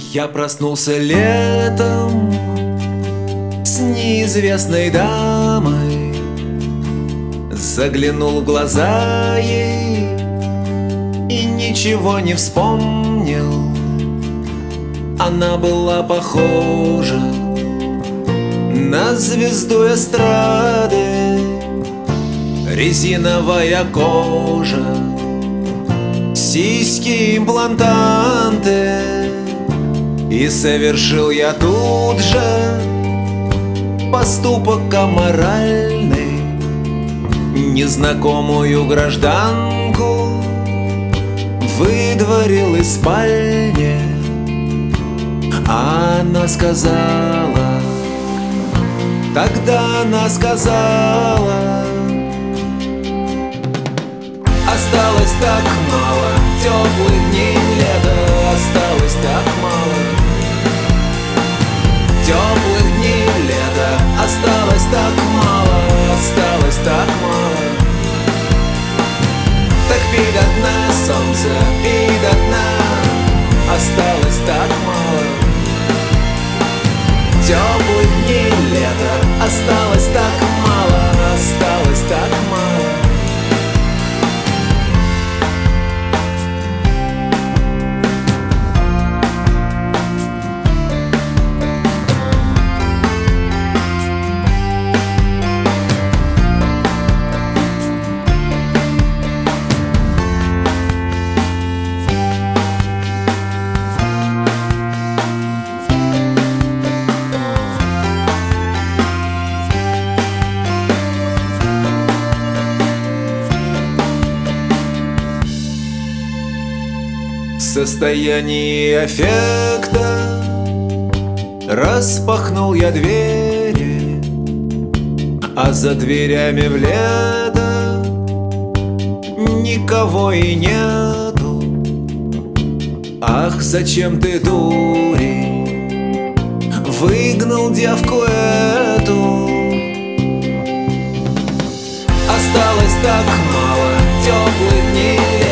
Я проснулся летом с неизвестной дамой, заглянул в глаза ей и ничего не вспомнил. Она была похожа на звезду эстрады, резиновая кожа, сиськи, имплантанты. И совершил я тут же поступок аморальный. Незнакомую гражданку выдворил из спальни. Она сказала, тогда она сказала: осталось так мало теплых дней лета, осталось так мало теплых дней лета, осталось так мало, осталось так мало. Так пей до дна, солнце, пей до дна, осталось так мало теплых дней лета, осталось так мало, осталось так мало. В состоянии аффекта распахнул я двери, а за дверями в лето никого и нету. Ах, зачем ты, дурень, выгнал девку эту? Осталось так мало теплых дней.